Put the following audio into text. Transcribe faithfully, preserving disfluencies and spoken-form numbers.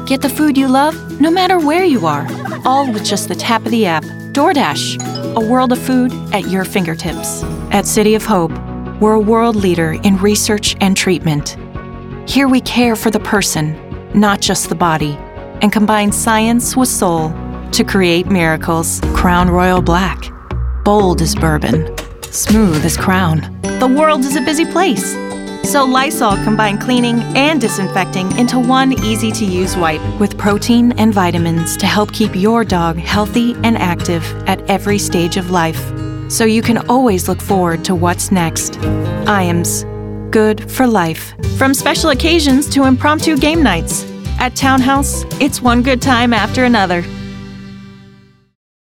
Get the food you love, no matter where you are, all with just the tap of the app. DoorDash, a world of food at your fingertips. At City of Hope, we're a world leader in research and treatment. Here we care for the person, not just the body, and combine science with soul to create miracles. Crown Royal Black. Bold as bourbon. Smooth as Crown. The world is a busy place. So Lysol combined cleaning and disinfecting into one easy-to-use wipe with protein and vitamins to help keep your dog healthy and active at every stage of life. So you can always look forward to what's next. Iams. Good for life. From special occasions to impromptu game nights. At Townhouse, it's one good time after another.